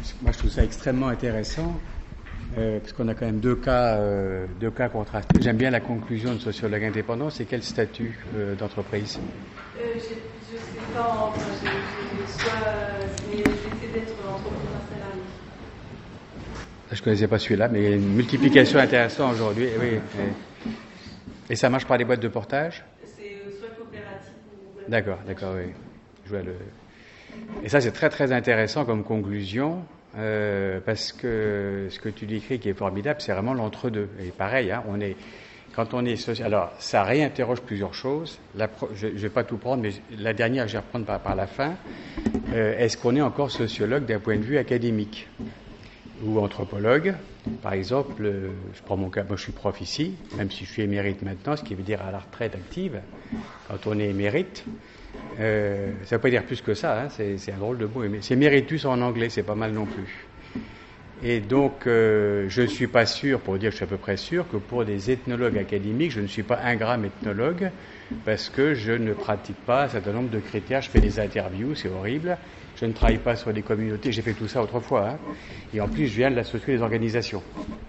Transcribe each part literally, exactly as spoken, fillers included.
Moi, je trouve ça extrêmement intéressant, euh, parce qu'on a quand même deux cas, euh, deux cas contrastés. J'aime bien la conclusion de sociologue indépendant. C'est quel statut euh, d'entreprise? euh, Je ne sais pas, enfin, je, je, soit, mais j'essaie d'être entrepreneur salarié. Je ne connaissais pas celui-là, mais il y a une multiplication intéressante aujourd'hui. Oui, oui. Et ça marche par des boîtes de portage? C'est soit coopérative ou... D'accord, d'accord, oui. Je vois le... Et ça, c'est très, très intéressant comme conclusion, euh, parce que ce que tu décris qui est formidable, c'est vraiment l'entre-deux. Et pareil, hein, on est, quand on est social... Alors, ça réinterroge plusieurs choses. La pro... Je ne vais pas tout prendre, mais la dernière, je vais reprendre par, par la fin. Euh, est-ce qu'on est encore sociologue d'un point de vue académique ou anthropologue? Par exemple, euh, je prends mon cas, moi je suis prof ici, même si je suis émérite maintenant, ce qui veut dire à la retraite active. Quand on est émérite, euh, ça ne veut pas dire plus que ça, hein, c'est, c'est un drôle de mot. C'est méritus en anglais, c'est pas mal non plus. Et donc, euh, je ne suis pas sûr, pour dire que je suis à peu près sûr, que pour des ethnologues académiques, je ne suis pas un gramme ethnologue, parce que je ne pratique pas un certain nombre de critères. Je fais des interviews, c'est horrible. Je ne travaille pas sur des communautés, j'ai fait tout ça autrefois. Hein. Et en plus, je viens de la société des organisations.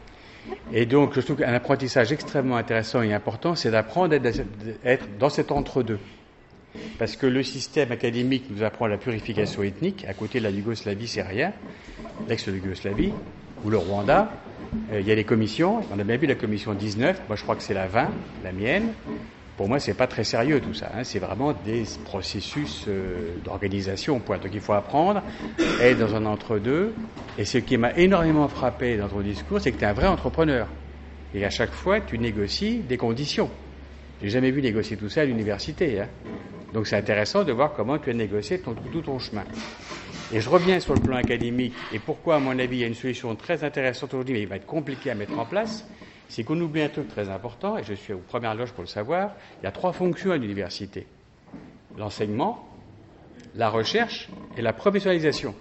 Et donc, je trouve qu'un apprentissage extrêmement intéressant et important, c'est d'apprendre à être dans cet entre-deux. Parce que le système académique nous apprend la purification ethnique. À côté de la Yougoslavie, c'est rien. L'ex-Yougoslavie, ou le Rwanda, euh, il y a des commissions. On a bien vu la commission dix-neuf. Moi, je crois que c'est la vingt, la mienne. Pour moi, c'est pas très sérieux tout ça. Hein. C'est vraiment des processus euh, d'organisation. Point. Donc, il faut apprendre à être dans un entre-deux. Et ce qui m'a énormément frappé dans ton discours, c'est que tu es un vrai entrepreneur. Et à chaque fois, tu négocies des conditions. J'ai jamais vu négocier tout ça à l'université. Hein. Donc, c'est intéressant de voir comment tu as négocié ton, tout ton chemin. Et je reviens sur le plan académique. Et pourquoi, à mon avis, il y a une solution très intéressante aujourd'hui, mais il va être compliqué à mettre en place. C'est qu'on oublie un truc très important, et je suis aux premières loges pour le savoir, il y a trois fonctions à l'université. L'enseignement, la recherche et la professionnalisation.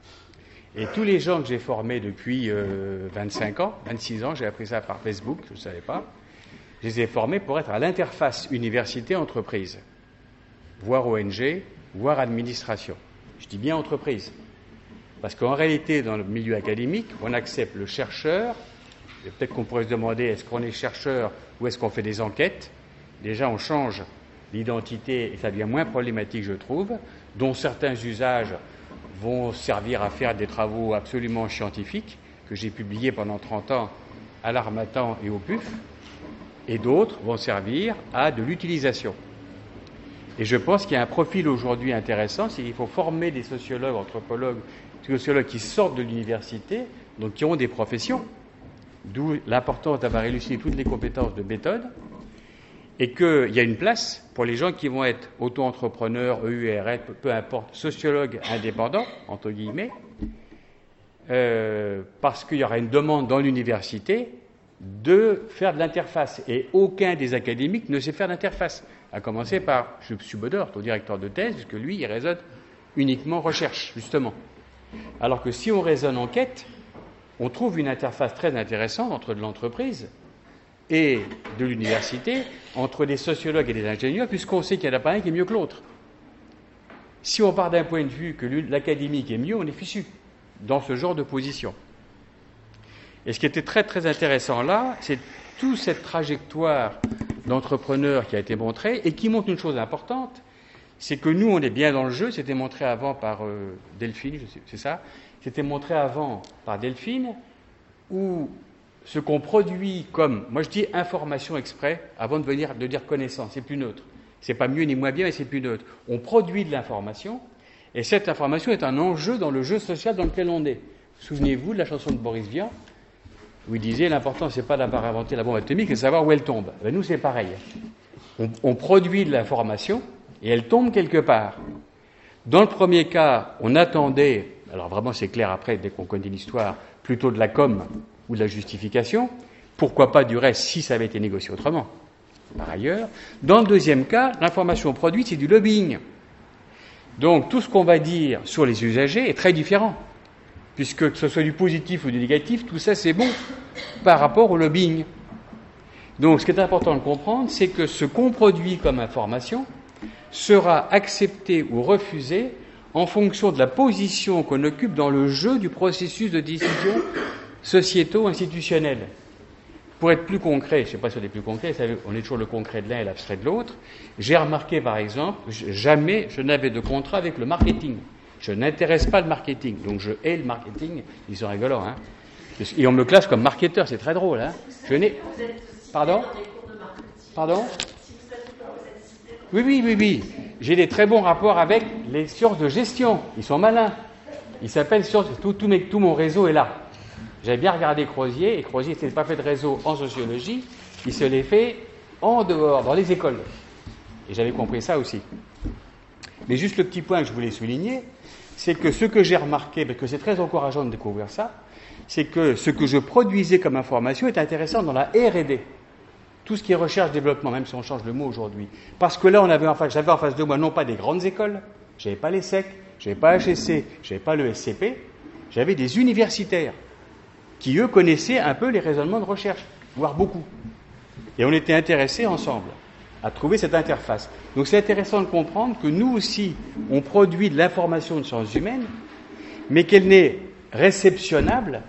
Et tous les gens que j'ai formés depuis euh, vingt-cinq ans, vingt-six ans, j'ai appris ça par Facebook, je ne savais pas, je les ai formés pour être à l'interface université-entreprise, voire O N G, voire administration. Je dis bien entreprise. Parce qu'en réalité, dans le milieu académique, on accepte le chercheur. Et peut-être qu'on pourrait se demander, est-ce qu'on est chercheur ou est-ce qu'on fait des enquêtes? Déjà, on change l'identité et ça devient moins problématique, je trouve, dont certains usages vont servir à faire des travaux absolument scientifiques que j'ai publiés pendant trente ans à l'Harmattan et au P U F, et d'autres vont servir à de l'utilisation. Et je pense qu'il y a un profil aujourd'hui intéressant, c'est qu'il faut former des sociologues, anthropologues, sociologues qui sortent de l'université, donc qui ont des professions, d'où l'importance d'avoir élucidé toutes les compétences de méthode, et qu'il y a une place pour les gens qui vont être auto-entrepreneurs, E U R L, peu importe, sociologues indépendants, entre guillemets, euh, parce qu'il y aura une demande dans l'université de faire de l'interface. Et aucun des académiques ne sait faire d'interface. À commencer par Subodor, ton directeur de thèse, puisque lui, il raisonne uniquement recherche, justement. Alors que si on raisonne enquête, on trouve une interface très intéressante entre de l'entreprise et de l'université, entre des sociologues et des ingénieurs, puisqu'on sait qu'il n'y en a pas un qui est mieux que l'autre. Si on part d'un point de vue que l'académique est mieux, on est fichu dans ce genre de position. Et ce qui était très très intéressant là, c'est toute cette trajectoire d'entrepreneur qui a été montrée et qui montre une chose importante, c'est que nous, on est bien dans le jeu. C'était montré avant par euh, Delphine, je sais, c'est ça. C'était montré avant par Delphine, où ce qu'on produit comme, moi je dis information exprès, avant de venir de dire connaissance, c'est plus neutre. C'est pas mieux ni moins bien, mais c'est plus neutre. On produit de l'information, et cette information est un enjeu dans le jeu social dans lequel on est. Souvenez-vous de la chanson de Boris Vian, où il disait l'important c'est pas d'avoir inventé la bombe atomique, c'est de savoir où elle tombe. Ben, nous c'est pareil. On, on produit de l'information et elle tombe quelque part. Dans le premier cas, on attendait, alors vraiment c'est clair après dès qu'on connaît l'histoire, plutôt de la com ou de la justification. Pourquoi pas du reste si ça avait été négocié autrement. Par ailleurs, dans le deuxième cas, l'information produite c'est du lobbying. Donc tout ce qu'on va dire sur les usagers est très différent. Puisque que ce soit du positif ou du négatif, tout ça c'est bon par rapport au lobbying. Donc ce qui est important de comprendre, c'est que ce qu'on produit comme information sera accepté ou refusé en fonction de la position qu'on occupe dans le jeu du processus de décision sociéto-institutionnel. Pour être plus concret, je ne sais pas si on est plus concret, on est toujours le concret de l'un et l'abstrait de l'autre, j'ai remarqué par exemple, jamais je n'avais de contrat avec le marketing. Je n'intéresse pas le marketing, donc je hais le marketing, ils sont rigolants, hein. Et on me classe comme marketeur, c'est très drôle, hein. Je n'ai... Pardon ? Pardon ? Oui, oui, oui, oui. J'ai des très bons rapports avec les sciences de gestion. Ils sont malins. Ils s'appellent sciences... Tout, tout, mes, tout mon réseau est là. J'avais bien regardé Crozier, et Crozier ne s'est pas fait de réseau en sociologie, il se l'est fait en dehors, dans les écoles. Et j'avais compris ça aussi. Mais juste le petit point que je voulais souligner, c'est que ce que j'ai remarqué, parce que c'est très encourageant de découvrir ça, c'est que ce que je produisais comme information est intéressant dans la R et D. Tout ce qui est recherche-développement, même si on change le mot aujourd'hui. Parce que là, on avait en face, j'avais en face de moi non pas des grandes écoles, j'avais pas les S E C, j'avais pas H S C, j'avais pas le S C P, j'avais des universitaires qui, eux, connaissaient un peu les raisonnements de recherche, voire beaucoup. Et on était intéressés ensemble à trouver cette interface. Donc c'est intéressant de comprendre que nous aussi, on produit de l'information de sciences humaines, mais qu'elle n'est réceptionnable,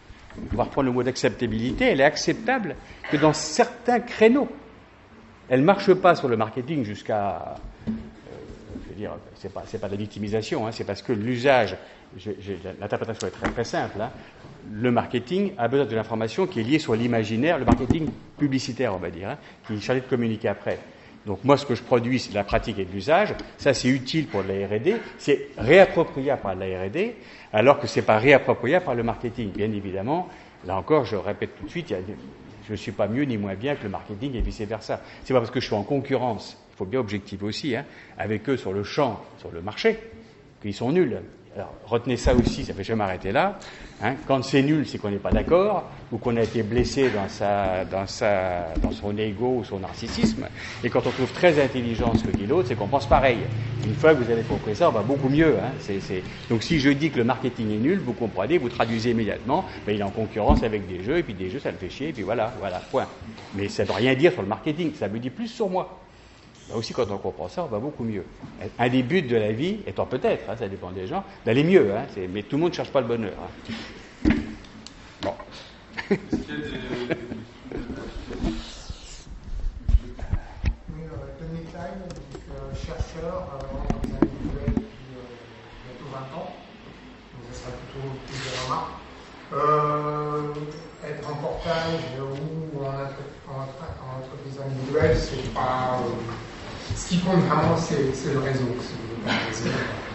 on va reprendre le mot d'acceptabilité, elle est acceptable que dans certains créneaux. Elle ne marche pas sur le marketing jusqu'à... Euh, je veux dire, c'est pas, c'est pas de la victimisation, hein, c'est parce que l'usage... Je, je, l'interprétation est très très simple. Hein. Le marketing a besoin de l'information qui est liée sur l'imaginaire, le marketing publicitaire, on va dire, hein, qui est chargé de communiquer après. Donc moi, ce que je produis, c'est de la pratique et de l'usage. Ça, c'est utile pour la R et D. C'est réappropriable par la R et D, alors que c'est pas réappropriable par le marketing. Bien évidemment, là encore, je répète tout de suite, il y a, je ne suis pas mieux ni moins bien que le marketing et vice-versa. C'est pas parce que je suis en concurrence, il faut bien objectiver aussi, hein, avec eux sur le champ, sur le marché, qu'ils sont nuls. Alors, retenez ça aussi, ça ne fait jamais arrêter là. Hein. Quand c'est nul, c'est qu'on n'est pas d'accord, ou qu'on a été blessé dans, sa, dans, sa, dans son ego ou son narcissisme. Et quand on trouve très intelligent ce que dit l'autre, c'est qu'on pense pareil. Une fois que vous avez compris ça, on va beaucoup mieux. Hein. C'est, c'est... Donc si je dis que le marketing est nul, vous comprenez, vous traduisez immédiatement, ben, il est en concurrence avec des jeux, et puis des jeux, ça le fait chier, et puis voilà, voilà, point. Mais ça ne veut rien dire sur le marketing, ça me dit plus sur moi. Là aussi, quand on comprend ça, on va beaucoup mieux. Un des buts de la vie, étant peut-être, hein, ça dépend des gens, d'aller mieux, hein, c'est, mais tout le monde ne cherche pas le bonheur. Hein. Bon. Est-ce qu'il y a des... Oui, euh, Tony Klein, donc, euh, chercheur euh, en individuel depuis euh, bientôt vingt ans, donc ça sera plutôt plus des remarques. Euh, être en portage ou en, en, en entreprise individuelle, c'est pas. Euh, ce qui compte vraiment, c'est, c'est le réseau. C'est,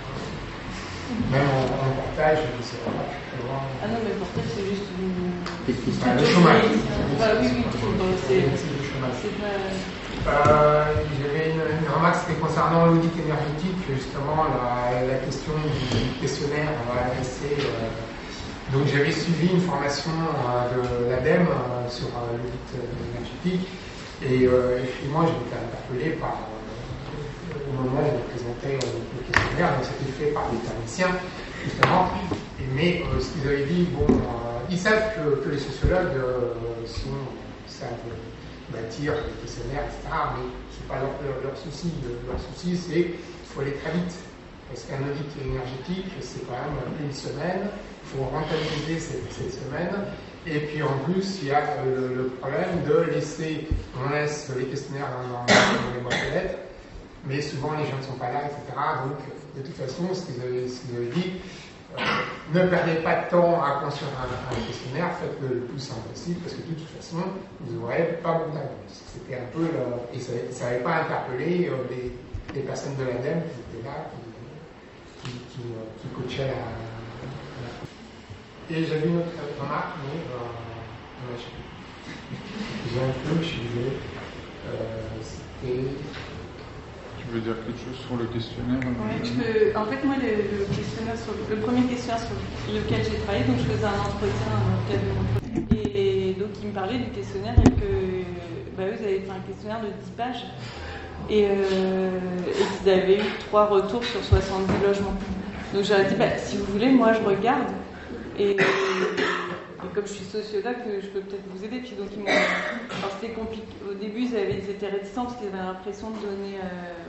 même en, en portage, c'est vraiment très loin. Ah non, mais le portage, c'est juste une. Ah, le chômage. Ah oui, oui, c'est. c'est le chômage. C'est pas... Euh, j'avais une, une remarque, c'était concernant l'audit énergétique, justement la, la question du questionnaire adressé. Euh, donc j'avais suivi une formation euh, de l'ADEME euh, sur euh, l'audit énergétique, et euh, effectivement j'ai été interpellé par, euh, au moment où on présentait euh, le questionnaire, donc c'était fait par des techniciens, justement, et, mais euh, ce qu'ils avaient dit, bon, euh, ils savent que, que les sociologues euh, sont, savent bâtir des questionnaires, et cetera, mais ce n'est pas leur, leur, leur souci. Leur souci, c'est qu'il faut aller très vite. Parce qu'un audit énergétique, c'est quand même une semaine, il faut rentabiliser cette, cette semaine, et puis en plus, il y a le, le problème de laisser, on laisse les questionnaires dans, dans les boîtes aux lettres, mais souvent les gens ne sont pas là, et cetera. Donc, de toute façon, ce qu'ils avaient, ce qu'ils avaient dit, euh, ne perdez pas de temps à construire un, un questionnaire, faites-le le plus simple possible, parce que de toute façon, vous n'aurez pas beaucoup d'avance. C'était un peu, le, et ça n'avait pas interpellé euh, les, les personnes de l'ADEME qui étaient là, qui, qui, qui, qui coachaient la, la... Et j'avais une autre remarque, mais euh, je j'ai un peu, je suis désolé. Euh, c'était... Tu veux dire quelque chose sur le questionnaire? Ouais, je peux... En fait, moi, le, le, questionnaire sur... le premier questionnaire sur lequel j'ai travaillé, donc je faisais un entretien, un cadre d'entretien, et, et donc il me parlait du questionnaire et que bah, eux, ils avaient fait un questionnaire de dix pages et, euh, et qu'ils avaient eu trois retours sur soixante-dix logements. Donc j'aurais dit, bah, si vous voulez, moi je regarde et, et, et comme je suis sociologue, je peux peut-être vous aider. Puis donc ils m'ont... Alors c'était compliqué. Au début, ils, avaient... ils étaient réticents parce qu'ils avaient l'impression de donner... Euh...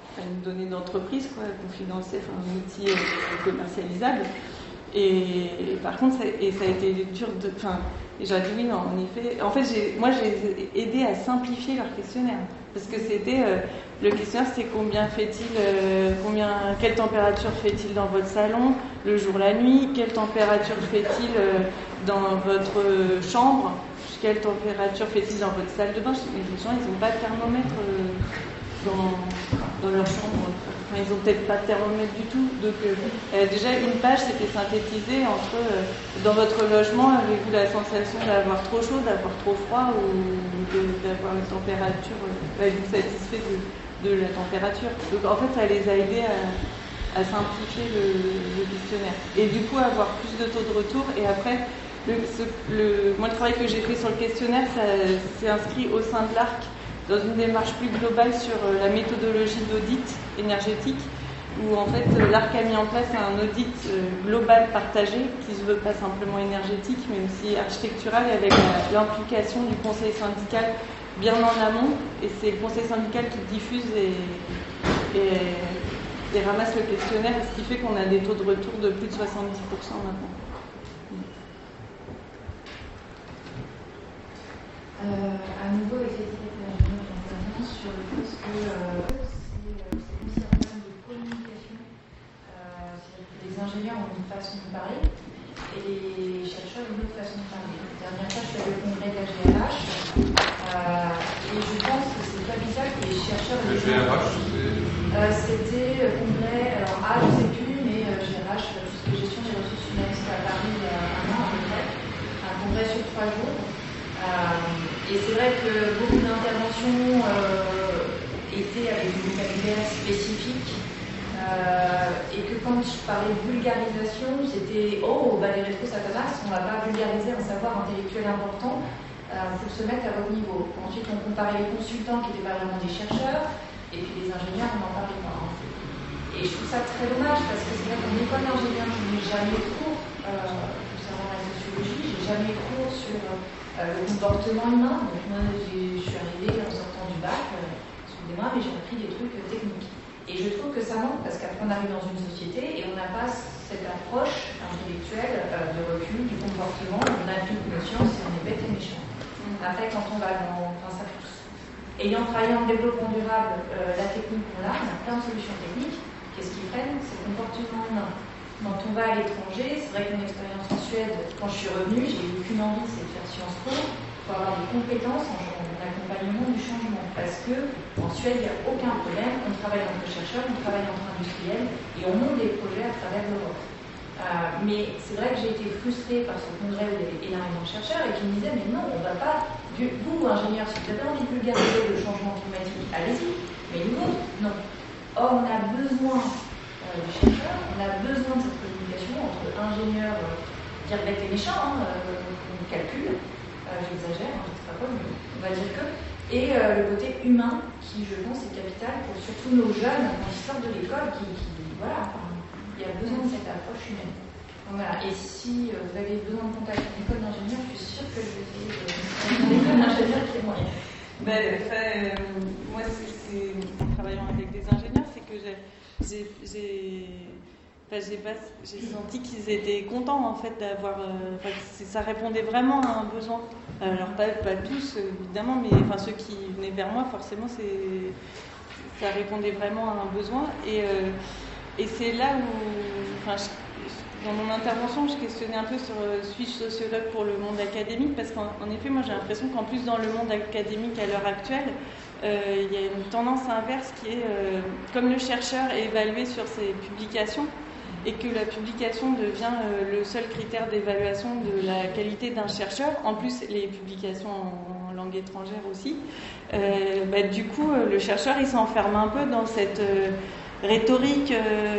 enfin, une donnée d'entreprise, quoi, confidentielle, enfin, un outil euh, commercialisable. Et, et par contre, ça, et ça a été dur de. Enfin, et j'aurais dit oui, non, en effet. En fait, j'ai, moi, j'ai aidé à simplifier leur questionnaire. Parce que c'était. Euh, le questionnaire, c'était combien fait-il, euh, combien, quelle température fait-il dans votre salon, le jour, la nuit, quelle température fait-il euh, dans votre chambre, quelle température fait-il dans votre salle de bain. Mais les gens, ils n'ont pas de thermomètre euh, dans, dans leur chambre. Enfin, ils n'ont peut-être pas de thermomètre du tout. Donc, euh, déjà, une page, c'était synthétisé entre euh, dans votre logement, avez-vous la sensation d'avoir trop chaud, d'avoir trop froid ou de, d'avoir une température, euh, êtes-vous satisfait de, de la température. Donc, en fait, ça les a aidés à, à simplifier le, le questionnaire. Et du coup, avoir plus de taux de retour. Et après, le, ce, le, moi, le travail que j'ai fait sur le questionnaire, ça s'est inscrit au sein de l'A R C dans une démarche plus globale sur la méthodologie d'audit énergétique, où en fait l'A R C a mis en place un audit global partagé qui se veut pas simplement énergétique mais aussi architectural, et avec l'implication du conseil syndical bien en amont, et c'est le conseil syndical qui diffuse et, et, et ramasse le questionnaire, ce qui fait qu'on a des taux de retour de plus de soixante-dix pour cent maintenant. Euh, à nouveau, avec les ingénieurs intervenants sur le fait que euh, c'est, c'est aussi un problème de communication. Euh, c'est-à-dire que les ingénieurs ont une façon de parler et les chercheurs ont une autre façon de parler. La dernière fois, je suis allée au congrès de la G R H euh, et je pense que c'est pas bizarre que les chercheurs. Le G R H, c'est. Euh, c'était le congrès, alors A, je ne sais plus, mais euh, G R H, tout ce qui est gestion des ressources humaines, c'était à Paris il y a un an à peu près. Un congrès sur trois jours. Euh, et c'est vrai que beaucoup d'interventions euh, étaient avec des vocabulaires spécifiques euh, et que quand je parlais de vulgarisation, c'était oh, bah, les rétros ça tabasse, on ne va pas vulgariser un savoir intellectuel important euh, pour se mettre à votre niveau. Ensuite, on comparait les consultants qui étaient pas vraiment des chercheurs et puis les ingénieurs, on n'en parlait pas. Hein. Et je trouve ça très dommage parce que c'est vrai qu'en école d'ingénieur, je n'ai jamais eu de cours euh, concernant la sociologie, j'ai jamais eu de cours sur Euh, le comportement humain. Donc moi, je suis arrivée en sortant du bac, euh, excusez-moi, mais j'ai appris des trucs euh, techniques. Et je trouve que ça manque parce qu'après on arrive dans une société et on n'a pas cette approche intellectuelle euh, de recul du comportement, on a toute conscience et on est bête et méchant. Mmh. Après, quand on va dans, enfin ça pousse. Ayant travaillé en développement durable, euh, la technique qu'on a, on a plein de solutions techniques. Qu'est-ce qu'ils prennent? C'est le comportement humain. Quand on va à l'étranger, c'est vrai que mon expérience en Suède, quand je suis revenue, j'ai eu qu'une envie, c'est de faire Sciences Po pour avoir des compétences en, en accompagnement du changement. Parce que en Suède, il n'y a aucun problème, on travaille entre chercheurs, on travaille entre industriels et on monte des projets à travers l'Europe. Euh, mais c'est vrai que j'ai été frustrée par ce congrès où il y avait énormément de chercheurs et qui me disaient mais non, on ne va pas, vous ingénieurs, si vous avez envie de vulgariser le changement climatique, allez-y, mais nous, non. Or, on a besoin euh, du chercheur, on a besoin de cette communication entre ingénieurs, euh, dire bête et méchant, hein, euh, on calcule, euh, j'exagère, hein, je ne sais pas quoi, mais on va dire que, et euh, le côté humain qui, je pense, est capital pour surtout nos jeunes quand ils sortent de l'école, qui, qui voilà, enfin, il y a besoin de cette approche humaine. Donc, voilà. Et si euh, vous avez besoin de contact avec une école d'ingénieur, je suis sûre que je vais essayer de une école d'ingénieur qui est moyenne. Ben, euh, moi, c'est, c'est, en travaillant avec des ingénieurs, c'est que j'ai, j'ai, j'ai, enfin, j'ai, pas, j'ai senti qu'ils étaient contents en fait d'avoir. Euh, enfin, ça répondait vraiment à un besoin. Alors pas, pas tous évidemment, mais enfin ceux qui venaient vers moi, forcément, c'est, ça répondait vraiment à un besoin. Et, euh, et c'est là où, enfin, je, dans mon intervention, je questionnais un peu sur euh, suis-je sociologue pour le monde académique, parce qu'en en effet, moi j'ai l'impression qu'en plus dans le monde académique à l'heure actuelle, euh, il y a une tendance inverse qui est, euh, comme le chercheur est évalué sur ses publications, et que la publication devient euh, le seul critère d'évaluation de la qualité d'un chercheur, en plus les publications en, en langue étrangère aussi, euh, bah, du coup euh, le chercheur il s'enferme un peu dans cette euh, rhétorique euh,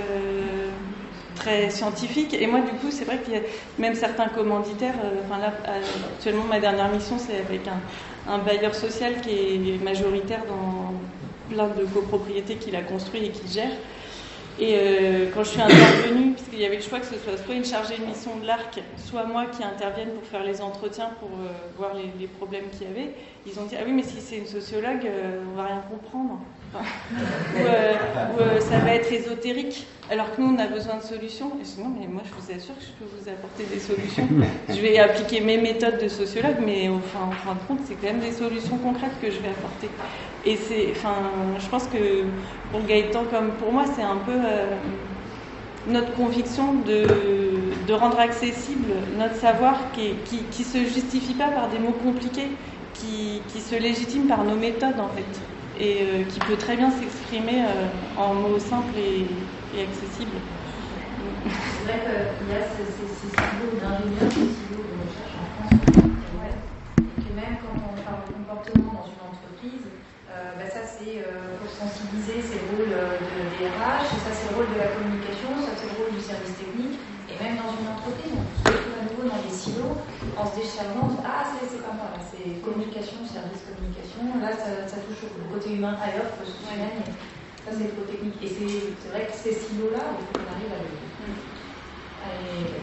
très scientifique. Et moi, du coup, c'est vrai qu'il y a même certains commanditaires. Euh, enfin là, actuellement, ma dernière mission, c'est avec un, un bailleur social qui est majoritaire dans plein de copropriétés qu'il a construit et qu'il gère. Et euh, quand je suis intervenue, puisqu'il y avait le choix que ce soit soit une chargée de mission de l'A R C, soit moi qui intervienne pour faire les entretiens, pour euh, voir les, les problèmes qu'il y avait, ils ont dit « Ah oui, mais si c'est une sociologue, euh, on va rien comprendre ». Enfin, où, euh, où euh, ça va être ésotérique, alors que nous on a besoin de solutions. Et je dis non, mais moi je vous assure que je peux vous apporter des solutions. Je vais appliquer mes méthodes de sociologue, mais au fin, en fin de compte, c'est quand même des solutions concrètes que je vais apporter. Et c'est, enfin, je pense que pour Gaëtan comme pour moi, c'est un peu euh, notre conviction de, de rendre accessible notre savoir qui, qui, qui se justifie pas par des mots compliqués, qui, qui se légitime par nos méthodes en fait. Et euh, qui peut très bien s'exprimer euh, en mots simples et, et accessibles. C'est vrai qu'il y a ces, ces, ces silos d'ingénieurs, ces silos de recherche en France, ouais. Et que même quand on parle de comportement dans une entreprise, euh, bah ça c'est euh, pour sensibiliser, c'est le rôle euh, de D R H, et ça c'est le rôle de la communication, ça c'est le rôle du service technique, et même dans une entreprise, on se retrouve à nouveau dans les silos, en se déchargeant, on se dit, ah c'est, c'est pas moi, là, c'est communication, service communication, là ça, ça touche au côté humain ailleurs, que ce soit humain, ça c'est le côté technique. Et c'est, c'est vrai que ces silos-là, il faut qu'on arrive à les... Mm. À les...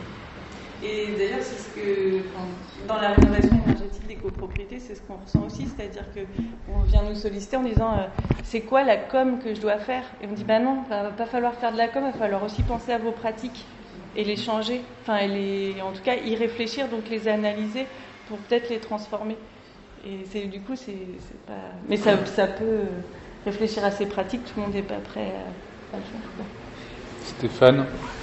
Et d'ailleurs, c'est ce que, dans la rénovation énergétique des copropriétés, c'est ce qu'on ressent aussi, c'est-à-dire qu'on vient nous solliciter en disant euh, c'est quoi la com que je dois faire ? Et on dit bah non, il ne va pas falloir faire de la com, il va falloir aussi penser à vos pratiques et les changer, enfin, et les, en tout cas y réfléchir, donc les analyser pour peut-être les transformer. Et c'est, du coup, c'est, c'est pas. Mais ça, ça peut réfléchir à ces pratiques, tout le monde n'est pas prêt à, à le faire. Quoi. Stéphane.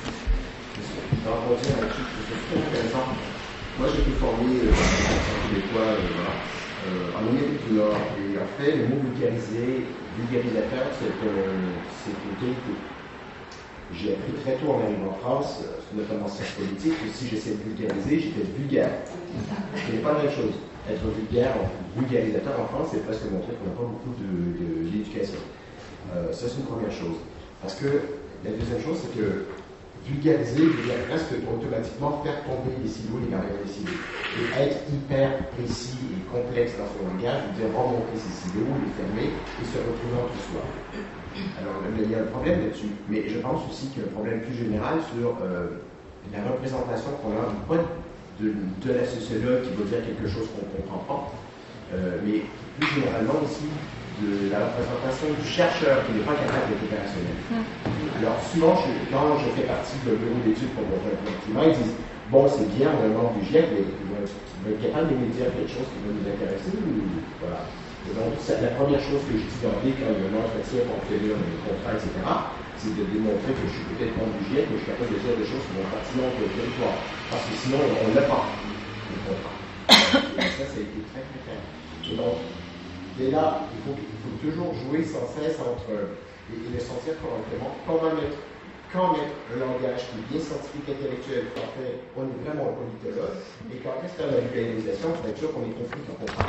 Par rapport à un truc que je trouve très intéressant. Moi, j'ai été formé euh, en québécois, euh, voilà, euh, en Amérique du Nord. Et en fait, le mot vulgarisé, vulgarisateur, c'est, euh, c'est une qualité. J'ai appris très tôt en arrivant en France, notamment en sciences politiques, que si j'essaie de vulgariser, j'étais vulgaire. Ce n'est pas la même chose. Être vulgaire, vulgarisateur en France, c'est presque montrer qu'on n'a pas beaucoup de, de, d'éducation. Euh, ça, c'est une première chose. Parce que la deuxième chose, c'est que vulgariser veut dire presque automatiquement faire tomber les silos, les barrières des silos. Et être hyper précis et complexe dans son langage veut dire remonter ces silos, les fermer et se retrouver en tout soi. Alors, il y a un problème là-dessus, mais je pense aussi qu'il y a un problème plus général sur euh, la représentation qu'on a, pas de, de la sociologue qui veut dire quelque chose qu'on ne comprend pas, euh, mais plus généralement aussi de la représentation du chercheur qui n'est pas capable d'être opérationnel. Mm. Alors, souvent, je, quand je fais partie d'un bureau d'études pour mon climat, ils disent bon, c'est bien, on a un membre du GIEC, mais il va être capable de nous dire quelque chose qui va nous intéresser, ou voilà. Et donc, c'est la première chose que je dis d'emblée quand il y a un entretien pour obtenir un contrat, et cetera, c'est de démontrer que je suis peut-être membre du GIEC, mais je suis capable de dire des choses qui vont pertinentes pour le territoire. Parce que sinon, on n'a pas le contrat. Et ça, ça a été très, très clair. Et donc, dès là, il faut, il faut toujours jouer sans cesse entre, et, et le sentir correctement, comment mettre, quand mettre un langage qui est bien scientifique, intellectuel, quand fait, on est vraiment un politologue, et quand est-ce faire la vulgarisation, pour être sûr qu'on est compris quand on parle.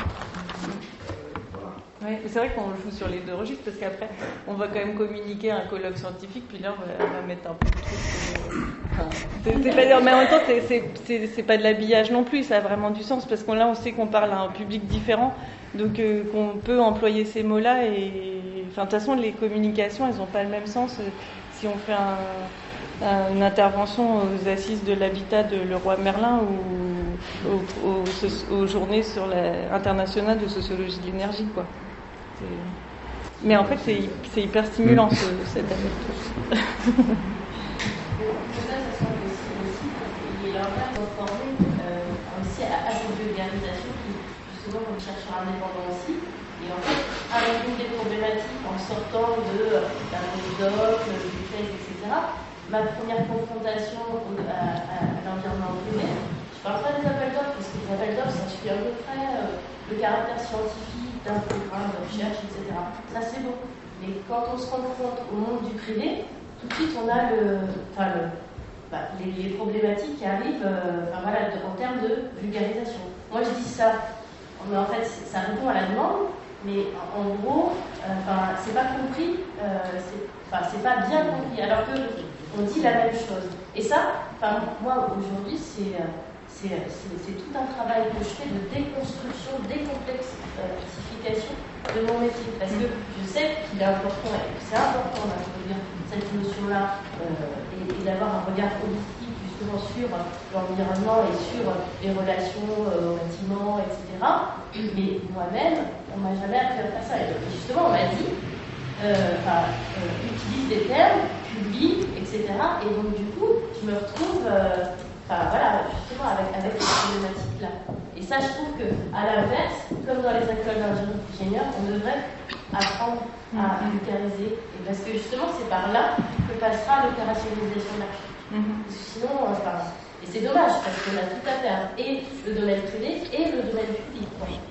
Oui, c'est vrai qu'on joue sur les deux registres parce qu'après, on va quand même communiquer un colloque scientifique, puis là, on va, on va mettre un peu de trucs. Enfin, c'est, c'est pas, mais en même temps, c'est, c'est, c'est, c'est pas de l'habillage non plus, ça a vraiment du sens parce qu'on là, on sait qu'on parle à un public différent, donc euh, qu'on peut employer ces mots-là. Et enfin, de toute façon, les communications, elles n'ont pas le même sens. Si on fait un, un, une intervention aux assises de l'habitat de Leroy Merlin ou aux, aux, aux journées sur la internationale de sociologie de l'énergie, quoi. C'est... Mais en fait, c'est, c'est hyper stimulant, ce, cette année. Il est en train de former euh, aussi à, à cette vulgarisation qui, justement, comme chercheur indépendant aussi. Et en fait, avec une des problématiques en sortant de la postdoc, du thèse, et cetera, ma première confrontation à, à, à l'environnement privé, je parle pas des appels d'offres, parce que les appels d'offres, ça suit à peu près euh, le caractère scientifique d'un programme de recherche, et cetera. Ça, c'est bon. Mais quand on se confronte au monde du privé, tout de suite, on a le, enfin, le, bah, les, les problématiques qui arrivent euh, enfin, voilà, de, en termes de vulgarisation. Moi, je dis ça, mais en fait, ça répond à la demande, mais en, en gros, euh, c'est pas compris, euh, c'est, c'est pas bien compris, alors qu'on dit la même chose. Et ça, moi, aujourd'hui, c'est... C'est, c'est, c'est tout un travail que je fais de déconstruction, décomplexification de mon métier. Parce que je sais qu'il est important, et que c'est important d'introduire cette notion-là euh, et, et d'avoir un regard holistique justement sur l'environnement et sur les relations euh, au bâtiment, et cetera. Mais moi-même, on m'a jamais appris à faire ça. Et justement, on m'a dit, euh, enfin, euh, utilise des termes, publie, et cetera. Et donc, du coup, je me retrouve, euh, enfin, voilà, justement, avec, avec cette problématique-là. Et ça, je trouve qu'à l'inverse, comme dans les écoles d'ingénieurs, on devrait apprendre à vulgariser. Et parce que justement, c'est par là que passera l'opérationnalisation de l'archi. Mm-hmm. Sinon, enfin, et c'est dommage, parce qu'on a tout à faire, et le domaine privé et le domaine public.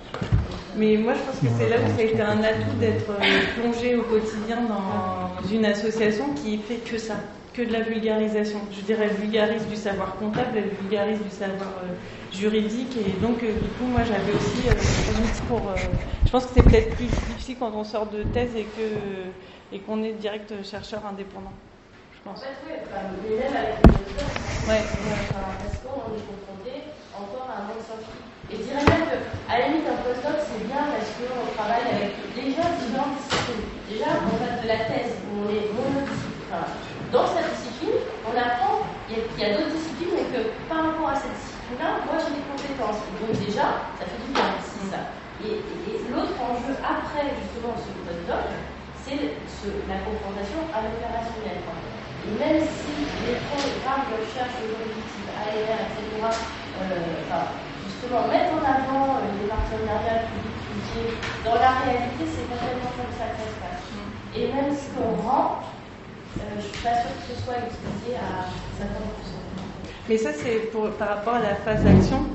Mais moi, je pense que c'est là où ça a été un atout d'être plongé au quotidien dans une association qui fait que ça, que de la vulgarisation. Je dirais, elle vulgarise du savoir comptable, elle vulgarise du savoir euh, juridique, et donc, euh, du coup, moi, j'avais aussi euh, un outil pour... Euh, je pense que c'est peut-être plus difficile quand on sort de thèse et que et qu'on est direct chercheur indépendant. En fait, oui, enfin, mais même avec les docteurs, ouais. enfin, parce qu'on est confronté encore à un manque scientifique. Et je dirais même qu'à la limite, un postdoc, c'est bien parce qu'on travaille avec déjà différentes disciplines. Déjà, on va de la thèse, où on est monodisciplinaire. Enfin, dans cette discipline, on apprend qu'il y a, a d'autres disciplines, mais que par rapport à cette discipline-là, moi j'ai des compétences. Et donc déjà, ça fait du bien, c'est ça. Et, et, et l'autre enjeu après, justement, ce postdoc, c'est la confrontation à l'opérationnel. Et même si les programmes de recherche aujourd'hui, type A R, et cetera, euh, enfin, justement, mettre en avant euh, les partenariats publics-privés, dans la réalité, c'est pas tellement comme ça que ça se passe. Et même ce qu'on rend, euh, je suis pas sûre que ce soit utilisé à cinquante pour cent. Mais ça, c'est pour, par rapport à la phase action.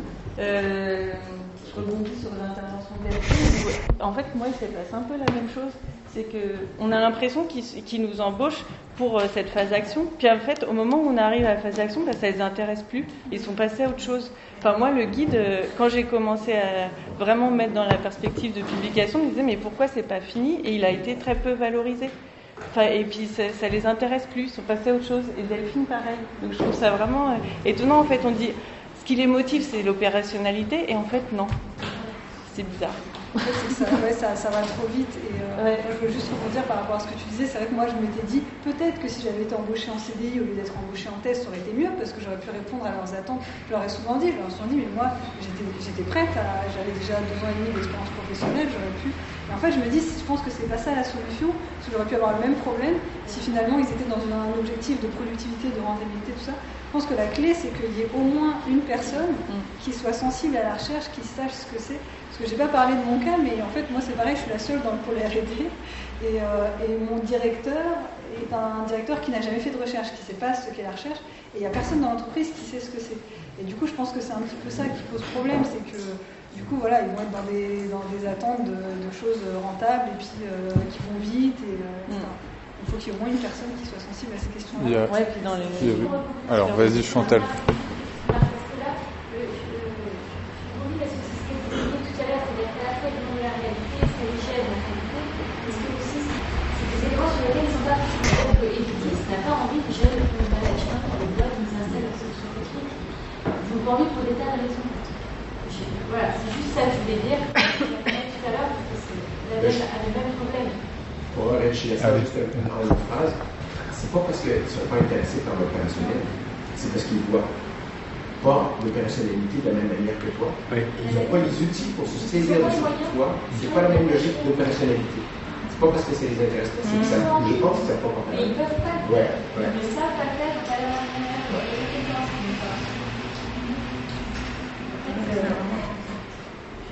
Euh, je rebondis sur l'intervention de Delphine. En fait, moi, il se passe un peu la même chose. C'est qu'on a l'impression qu'ils, qu'ils nous embauchent pour euh, cette phase action. Puis en fait, au moment où on arrive à la phase action, bah, ça ne les intéresse plus. Ils sont passés à autre chose. Enfin, moi, le guide, euh, quand j'ai commencé à vraiment me mettre dans la perspective de publication, je me disais, mais pourquoi c'est pas fini? Et il a été très peu valorisé. Enfin, et puis, ça, ça les intéresse plus. Ils sont passés à autre chose. Et Delphine, pareil. Donc, je trouve ça vraiment euh, étonnant. En fait, on dit, ce qui les motive, c'est l'opérationnalité. Et en fait, non. C'est bizarre. En fait, c'est ça, ouais, ça, ça va trop vite. Et euh, ouais. moi, je veux juste rebondir par rapport à ce que tu disais. C'est vrai que moi, je m'étais dit, peut-être que si j'avais été embauchée en C D I au lieu d'être embauchée en thèse, ça aurait été mieux parce que j'aurais pu répondre à leurs attentes. Je leur ai souvent dit, je leur ai souvent dit, mais moi, j'étais, j'étais prête, à, j'avais déjà deux ans et demi d'expérience professionnelle, j'aurais pu. Et en fait, je me dis, je pense que c'est pas ça la solution, parce que j'aurais pu avoir le même problème si finalement ils étaient dans une, un objectif de productivité, de rentabilité, tout ça. Je pense que la clé, c'est qu'il y ait au moins une personne qui soit sensible à la recherche, qui sache ce que c'est. Parce que je n'ai pas parlé de mon cas, mais en fait, moi, c'est pareil, je suis la seule dans le pôle R et D. Et, euh, et mon directeur est un directeur qui n'a jamais fait de recherche, qui ne sait pas ce qu'est la recherche. Et il n'y a personne dans l'entreprise qui sait ce que c'est. Et du coup, je pense que c'est un petit peu ça qui pose problème, c'est que du coup, voilà, ils vont être dans des, dans des attentes de, de choses rentables et puis euh, qui vont vite, et, euh, et cetera. Il faut qu'il y ait au moins une personne qui soit sensible à ces questions-là. Il y a... ouais, puis dans les... Il y a... Alors, vas-y, Chantal. n'a pas envie de gérer le management pour les boîtes qui s'installent dans cette technique. Ils n'ont pas envie pour des tas de raisons. Je, voilà, c'est juste ça que je voulais dire. Tout à l'heure, parce que la D E M a le même problème. Pour réagir à ça, juste dans une phrase, c'est pas parce qu'ils ne sont pas intéressés par l'opérationnel, c'est parce qu'ils ne voient pas l'opérationnalité de la même manière que toi. Oui. Ils n'ont pas les outils pour se saisir de toi. C'est pas la même logique d'opérationnalité. Pas parce que ça les intéresse pas, c'est que ça, je pense que ça peut pas. Mais ils peuvent pas. Ouais, ouais. Mais ça, pas faire, pas la manière.